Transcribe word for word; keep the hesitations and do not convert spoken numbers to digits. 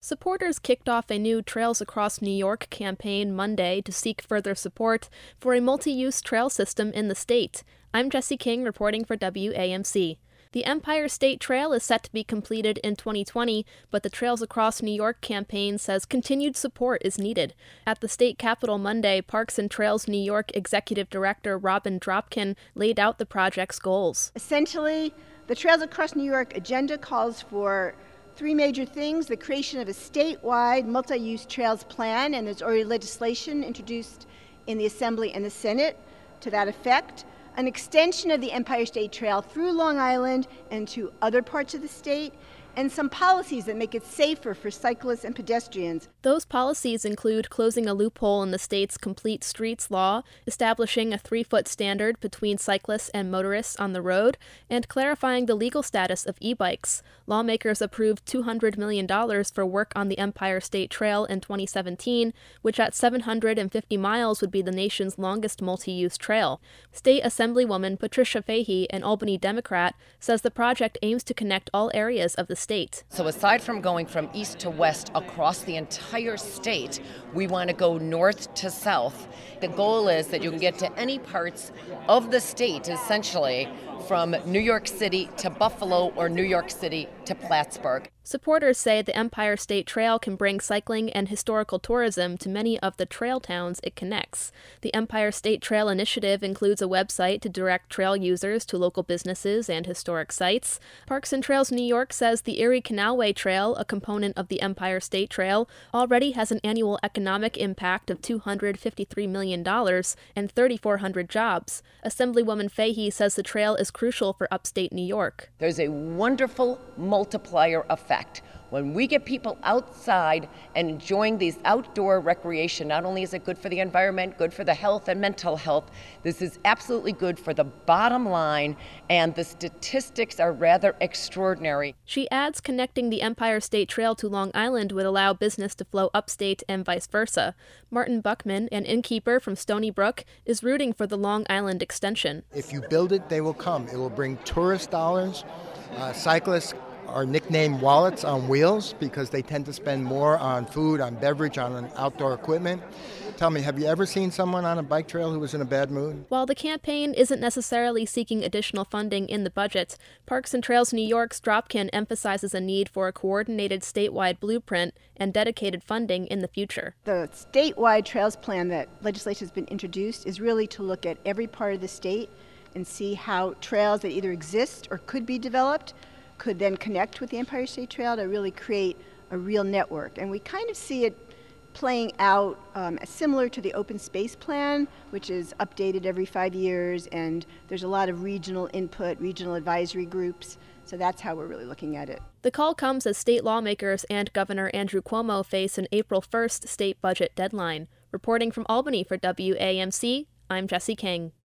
Supporters kicked off a new Trails Across New York campaign Monday to seek further support for a multi-use trail system in the state. I'm Jesse King reporting for W A M C. The Empire State Trail is set to be completed in twenty twenty, but the Trails Across New York campaign says continued support is needed. At the state capitol Monday, Parks and Trails New York Executive Director Robin Dropkin laid out the project's goals. Essentially, the Trails Across New York agenda calls for three major things: the creation of a statewide multi-use trails plan, and there's already legislation introduced in the Assembly and the Senate to that effect. An extension of the Empire State Trail through Long Island and to other parts of the state, and some policies that make it safer for cyclists and pedestrians. Those policies include closing a loophole in the state's Complete Streets law, establishing a three-foot standard between cyclists and motorists on the road, and clarifying the legal status of e-bikes. Lawmakers approved two hundred million dollars for work on the Empire State Trail in twenty seventeen, which at seven hundred fifty miles would be the nation's longest multi-use trail. State Assemblywoman Patricia Fahey, an Albany Democrat, says the project aims to connect all areas of the state. So aside from going from east to west across the entire state, we want to go north to south. The goal is that you can get to any parts of the state, essentially, from New York City to Buffalo or New York City to Plattsburgh. Supporters say the Empire State Trail can bring cycling and historical tourism to many of the trail towns it connects. The Empire State Trail Initiative includes a website to direct trail users to local businesses and historic sites. Parks and Trails New York says the Erie Canalway Trail, a component of the Empire State Trail, already has an annual economic impact of two hundred fifty-three million dollars and three thousand four hundred jobs. Assemblywoman Fahey says the trail is crucial for upstate New York. There's a wonderful multiplier effect. When we get people outside and enjoying these outdoor recreation, not only is it good for the environment, good for the health and mental health, this is absolutely good for the bottom line, and the statistics are rather extraordinary. She adds connecting the Empire State Trail to Long Island would allow business to flow upstate and vice versa. Martin Buckman, an innkeeper from Stony Brook, is rooting for the Long Island extension. If you build it, they will come. It will bring tourist dollars, uh, cyclists are nicknamed wallets on wheels because they tend to spend more on food, on beverage, on outdoor equipment. Tell me, have you ever seen someone on a bike trail who was in a bad mood? While the campaign isn't necessarily seeking additional funding in the budget, Parks and Trails New York's Dropkin emphasizes a need for a coordinated statewide blueprint and dedicated funding in the future. The statewide trails plan that legislation has been introduced is really to look at every part of the state and see how trails that either exist or could be developed could then connect with the Empire State Trail to really create a real network. And we kind of see it playing out um, similar to the open space plan, which is updated every five years, and there's a lot of regional input, regional advisory groups. So that's how we're really looking at it. The call comes as state lawmakers and Governor Andrew Cuomo face an April first state budget deadline. Reporting from Albany for W A M C, I'm Jesse King.